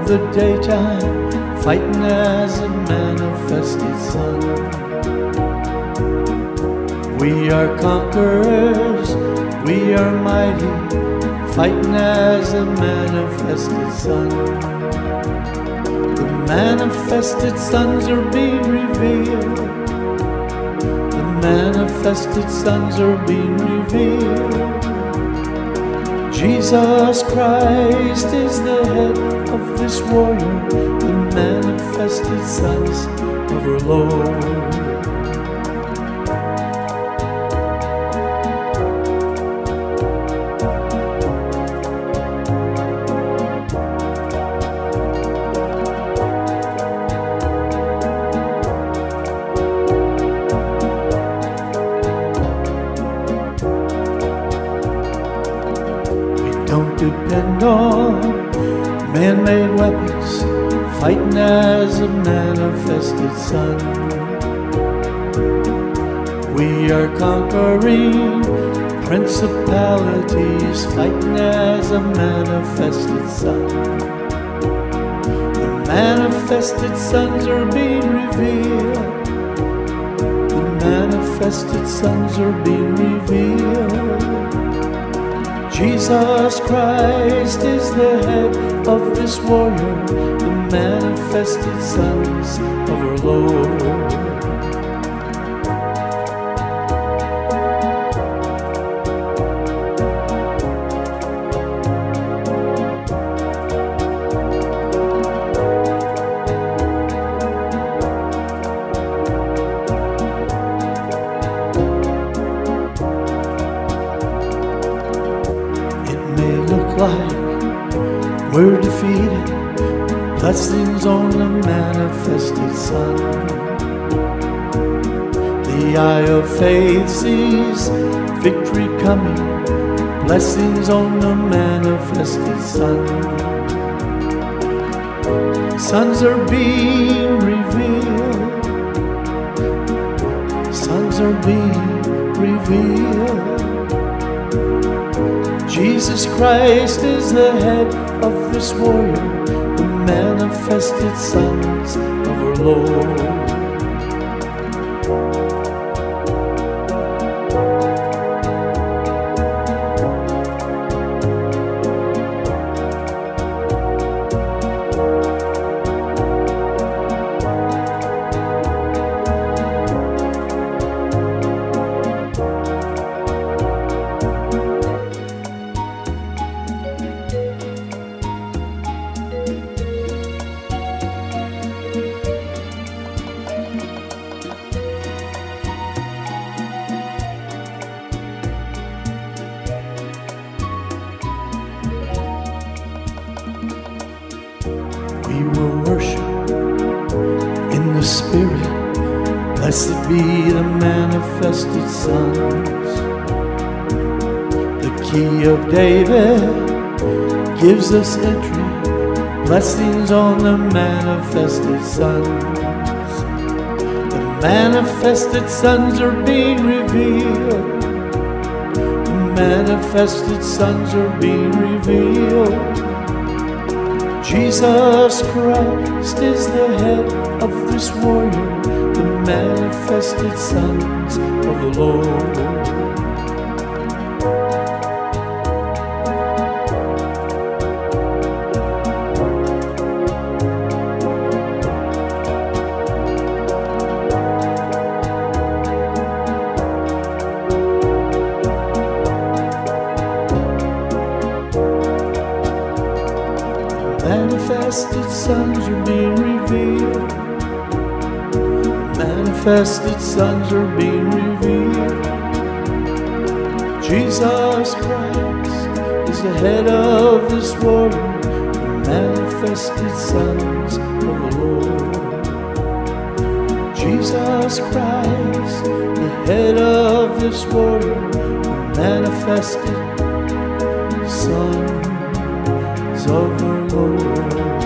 the daytime, fighting as a manifested son. We are conquerors, we are mighty, fighting as a manifested son. The manifested sons are being revealed. The manifested sons are being revealed. Jesus Christ is the head of this warrior, the manifested sons of our Lord. Don't depend on man-made weapons, fighting as a manifested son. We are conquering principalities, fighting as a manifested son. The manifested sons are being revealed. The manifested sons are being revealed. Jesus Christ is the head of this warrior, the manifested sons of our Lord. Like we're defeated, blessings on the manifested son. The eye of faith sees victory coming, blessings on the manifested son. Sons are being revealed. Sons are being revealed. Jesus Christ is the head of this warrior, the manifested sons of our Lord. We will worship in the Spirit. Blessed be the manifested sons. The key of David gives us entry. Blessings on the manifested sons. The manifested sons are being revealed. The manifested sons are being revealed. Jesus Christ is the head of this warrior, the manifested sons of the Lord. Manifested sons are being revealed. Manifested sons are being revealed. Jesus Christ is the head of this warrior, the manifested sons of the Lord. Jesus Christ, the head of this warrior, the manifested sons of the Lord.